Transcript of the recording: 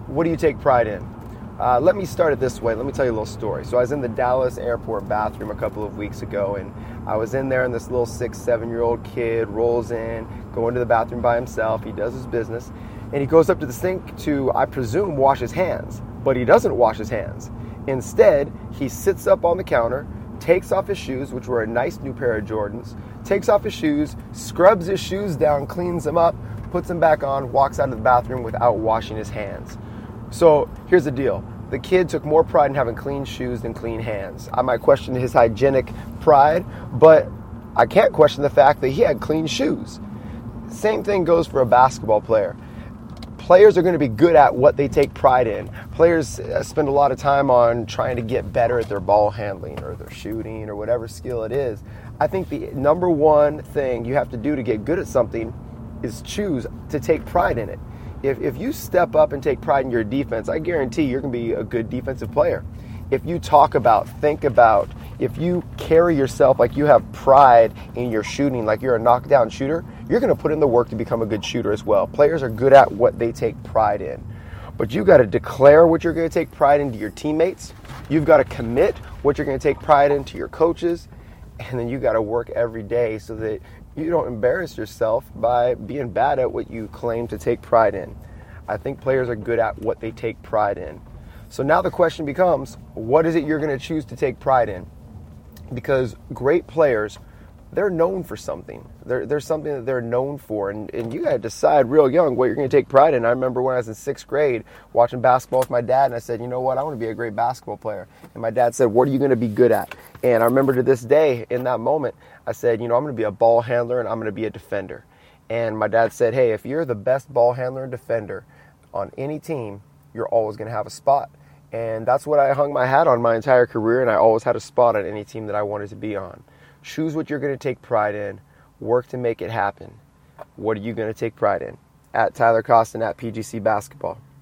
what do you take pride in? Let me start it this way. Let me tell you a little story. So I was in the Dallas airport bathroom a couple of weeks ago, and I was in there, and this little 6-7-year-old kid rolls in, going to the bathroom by himself. He does his business, and he goes up to the sink to, I presume, wash his hands. But he doesn't wash his hands. Instead, he sits up on the counter, takes off his shoes, which were a nice new pair of Jordans, takes off his shoes, scrubs his shoes down, cleans them up, puts them back on, walks out of the bathroom without washing his hands. So here's the deal. The kid took more pride in having clean shoes than clean hands. I might question his hygienic pride, but I can't question the fact that he had clean shoes. Same thing goes for a basketball player. Players are going to be good at what they take pride in. Players spend a lot of time on trying to get better at their ball handling or their shooting or whatever skill it is. I think the number one thing you have to do to get good at something is choose to take pride in it. If you step up and take pride in your defense, I guarantee you're going to be a good defensive player. If you talk about, think about, if you carry yourself like you have pride in your shooting, like you're a knockdown shooter, you're going to put in the work to become a good shooter as well. Players are good at what they take pride in. But you've got to declare what you're going to take pride in to your teammates. You've got to commit what you're going to take pride in to your coaches. And then you got to work every day so that you don't embarrass yourself by being bad at what you claim to take pride in. I think players are good at what they take pride in. So now the question becomes, what is it you're going to choose to take pride in? Because great players, they're known for something. There's something that they're known for, and you got to decide real young what you're going to take pride in. I remember when I was in 6th grade watching basketball with my dad, and I said, you know what, I want to be a great basketball player. And my dad said, what are you going to be good at? And I remember to this day, in that moment, I said, I'm going to be a ball handler and I'm going to be a defender. And my dad said, hey, if you're the best ball handler and defender on any team, you're always going to have a spot. And that's what I hung my hat on my entire career, and I always had a spot on any team that I wanted to be on. Choose what you're going to take pride in. Work to make it happen. What are you going to take pride in? At Tyler Costin at PGC Basketball.